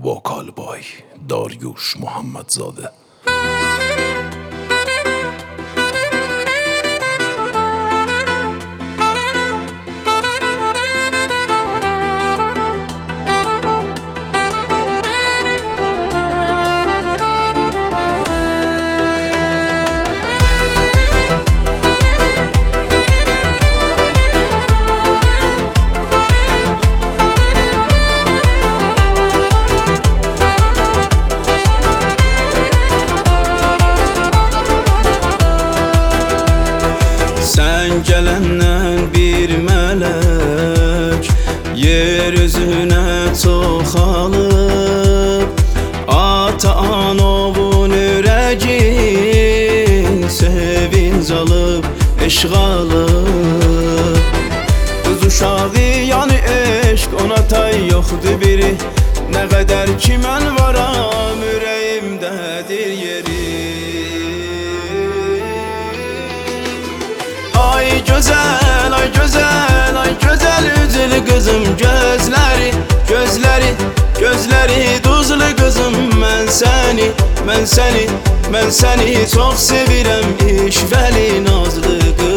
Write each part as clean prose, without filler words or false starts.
وکال بای داریوش محمدزاده. Gələnlə bir mələk yeryüzünə çoxalıb, ata-anovun ürəgin sevinc alıb, eşq alıb. Qız uşağı yəni eşq, ona tay yoxdur biri. Nə qədər ki mən varam, ürəyimdədir yeri. Ay güzel, ay güzel, ay güzel üzlü kızım, gözleri, gözleri, gözleri tuzlu kızım. Ben seni çok sevirem, işveli nazlı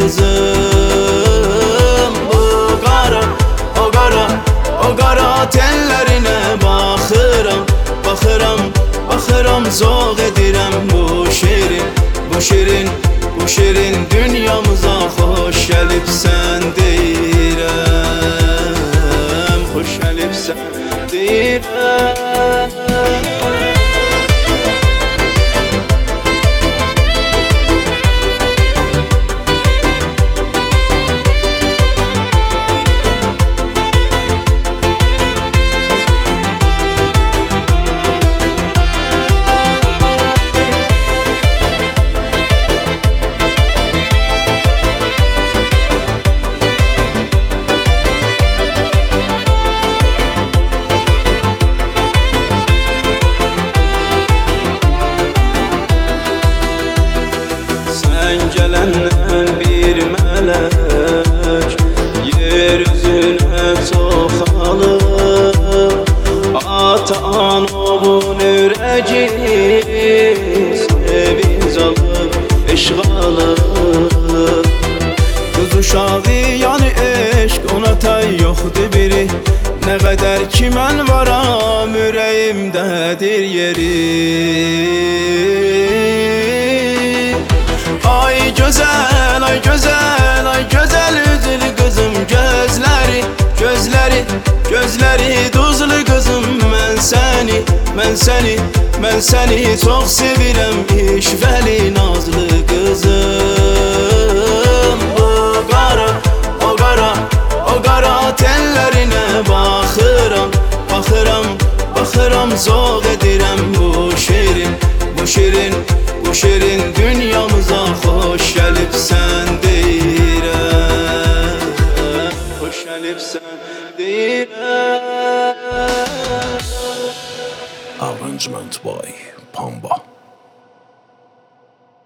kızım. O qara, o qara, o qara tellerine baxıram, baxıram, baxıram, zoq edirəm bu şirin, bu şirin, bu şirin dünyamıza hoş gəlibsən deyirəm, hoş gəlibsən deyirəm. Gələnlə bir mələk yeryüzünə çoxalıb, ata-anovun ürəgi sevinc alıb, eşq alıb. Qız uşağı yəni eşq, ona tay yoxdur biri. Nə qədər ki mən varam, ürəyimdədir yeri. Ay güzel, ay güzel, ay güzel üzlü kızım, gözleri, gözleri, gözleri tuzlu kızım. Ben seni çok sevirem, işveli nazlı kızım. O qara, o qara, o qara tellerine baxıram, baxıram, baxıram, zoq edirəm bu şirin, bu şirin, bu şirin dünyamıza hoş gəlibsən deyirəm, hoş gəlibsən deyirəm. Arrangement by Pamba.